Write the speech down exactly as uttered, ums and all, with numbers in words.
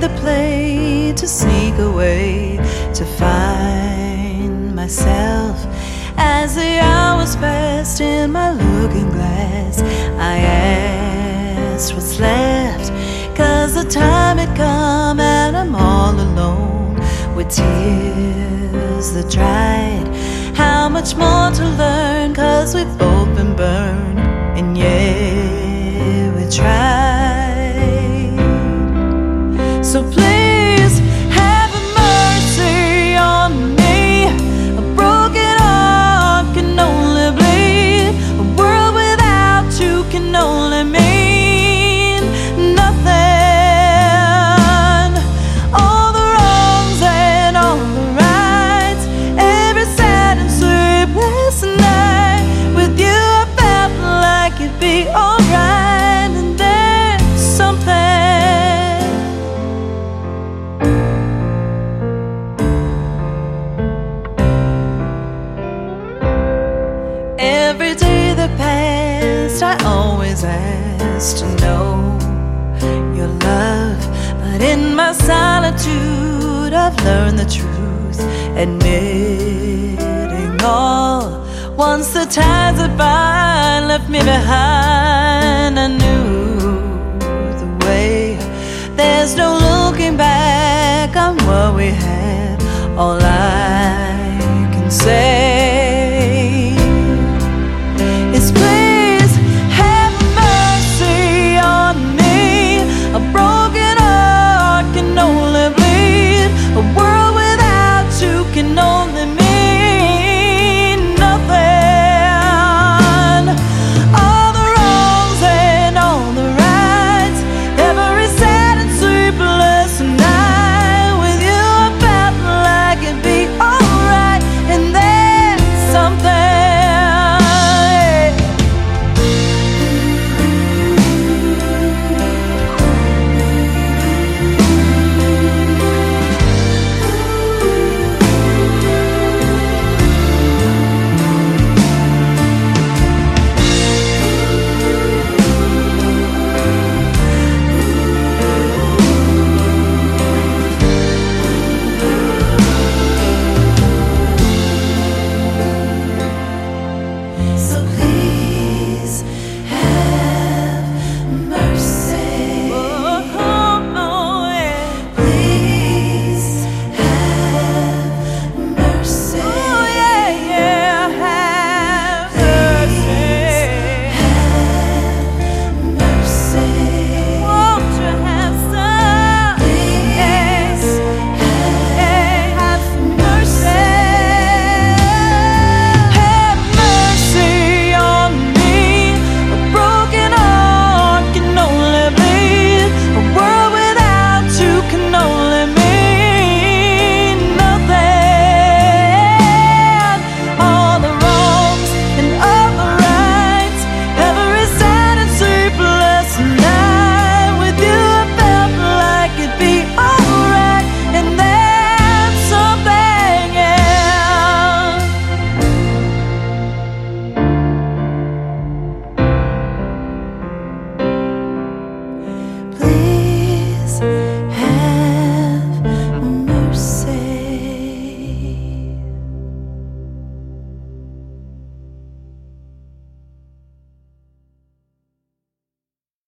the play to sneak away, to find myself. As the hours passed in my looking glass, I asked what's left, 'cause the time had come and I'm all alone, with tears that dried. How much more to learn, 'cause we've both been burned, and yeah, we tried. So please have mercy on me. A broken heart can only bleed. A world without you can only mean nothing. All the wrongs and all the rights, every sad and sleepless night. With you I felt like it'd be alright. And there's something every day that passed, I always asked to know your love. But in my solitude I've learned the truth, admitting all. Once the ties that bind left me behind, I knew the way. There's no looking back on what we had. All I can say